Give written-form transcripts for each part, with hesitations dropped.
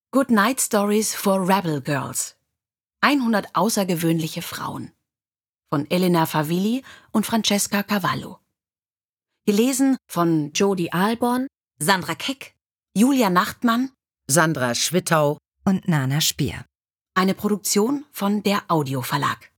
Good Night Stories for Rebel Girls. 100 außergewöhnliche Frauen. Von Elena Favilli und Francesca Cavallo. Gelesen von Jodi Alborn, Sandra Keck, Julia Nachtmann, Sandra Schwittau und Nana Spier. Eine Produktion von der Audio Verlag.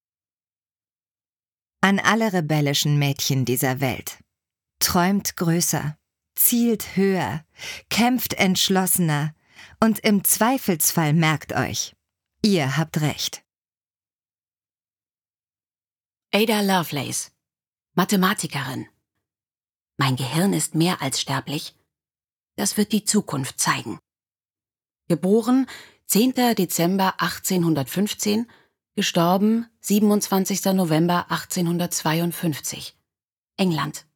An alle rebellischen Mädchen dieser Welt. Träumt größer, zielt höher, kämpft entschlossener und im Zweifelsfall merkt euch, ihr habt recht. Ada Lovelace, Mathematikerin. Mein Gehirn ist mehr als sterblich. Das wird die Zukunft zeigen. Geboren 10. Dezember 1815, gestorben 27. November 1852. England.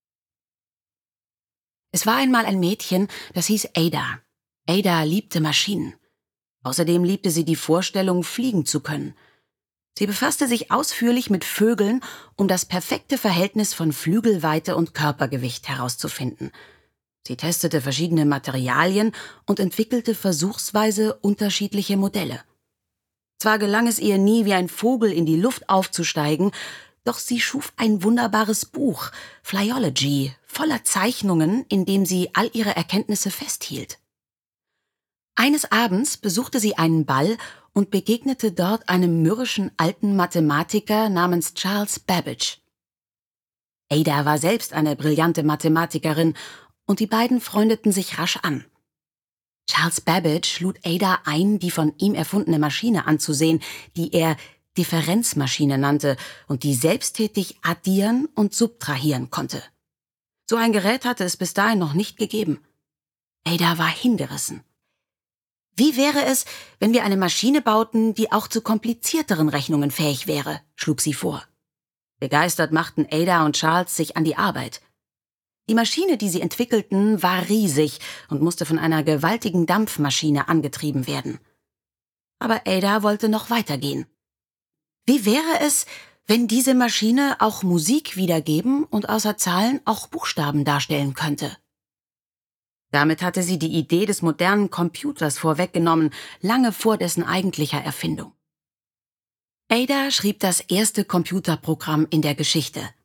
Es war einmal ein Mädchen, das hieß Ada. Ada liebte Maschinen. Außerdem liebte sie die Vorstellung, fliegen zu können. Sie befasste sich ausführlich mit Vögeln, um das perfekte Verhältnis von Flügelweite und Körpergewicht herauszufinden. Sie testete verschiedene Materialien und entwickelte versuchsweise unterschiedliche Modelle. Zwar gelang es ihr nie, wie ein Vogel in die Luft aufzusteigen, doch sie schuf ein wunderbares Buch, Flyology, voller Zeichnungen, in dem sie all ihre Erkenntnisse festhielt. Eines Abends besuchte sie einen Ball und begegnete dort einem mürrischen alten Mathematiker namens Charles Babbage. Ada war selbst eine brillante Mathematikerin und die beiden freundeten sich rasch an. Charles Babbage lud Ada ein, die von ihm erfundene Maschine anzusehen, die er Differenzmaschine nannte und die selbsttätig addieren und subtrahieren konnte. So ein Gerät hatte es bis dahin noch nicht gegeben. Ada war hingerissen. Wie wäre es, wenn wir eine Maschine bauten, die auch zu komplizierteren Rechnungen fähig wäre, schlug sie vor. Begeistert machten Ada und Charles sich an die Arbeit. Die Maschine, die sie entwickelten, war riesig und musste von einer gewaltigen Dampfmaschine angetrieben werden. Aber Ada wollte noch weitergehen. Wie wäre es, wenn diese Maschine auch Musik wiedergeben und außer Zahlen auch Buchstaben darstellen könnte? Damit hatte sie die Idee des modernen Computers vorweggenommen, lange vor dessen eigentlicher Erfindung. Ada schrieb das erste Computerprogramm in der Geschichte.